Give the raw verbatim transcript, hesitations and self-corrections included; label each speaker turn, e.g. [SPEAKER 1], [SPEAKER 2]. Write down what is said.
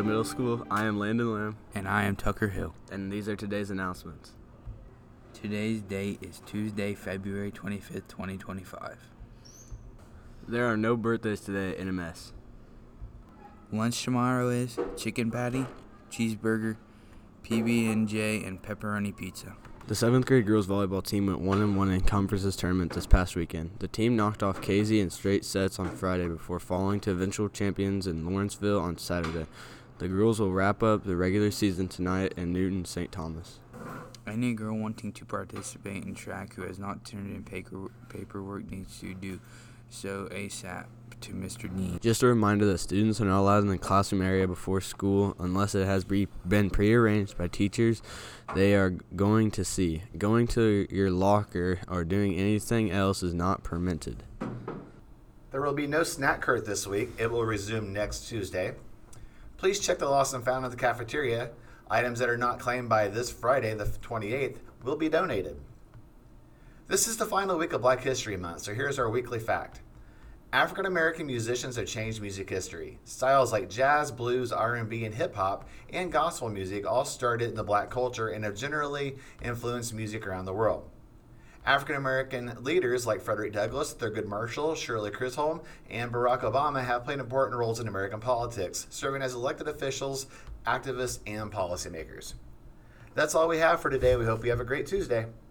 [SPEAKER 1] Middle School. I am Landon Lamb.
[SPEAKER 2] And I am Tucker Hill.
[SPEAKER 1] And these are today's announcements.
[SPEAKER 2] Today's date is Tuesday, February twenty-fifth, twenty twenty-five.
[SPEAKER 1] There are no birthdays today at N M S.
[SPEAKER 2] Lunch tomorrow is chicken patty, cheeseburger, P B and J, and pepperoni pizza.
[SPEAKER 1] The seventh grade girls volleyball team went one and one in conferences tournament this past weekend. The team knocked off Casey in straight sets on Friday before falling to eventual champions in Lawrenceville on Saturday. The girls will wrap up the regular season tonight in Newton Saint Thomas.
[SPEAKER 2] Any girl wanting to participate in track who has not turned in paper, paperwork needs to do so ASAP to Mister Dean.
[SPEAKER 1] Just a reminder that students are not allowed in the classroom area before school unless it has be, been prearranged by teachers they are going to see. Going to your locker or doing anything else is not permitted.
[SPEAKER 3] There will be no snack cart this week. It will resume next Tuesday. Please check the lost and found at the cafeteria. Items that are not claimed by this Friday, the twenty-eighth, will be donated. This is the final week of Black History Month, so here's our weekly fact. African American musicians have changed music history. Styles like jazz, blues, R and B, and hip-hop, and gospel music all started in the black culture and have generally influenced music around the world. African American leaders like Frederick Douglass, Thurgood Marshall, Shirley Chisholm, and Barack Obama have played important roles in American politics, serving as elected officials, activists, and policymakers. That's all we have for today. We hope you have a great Tuesday.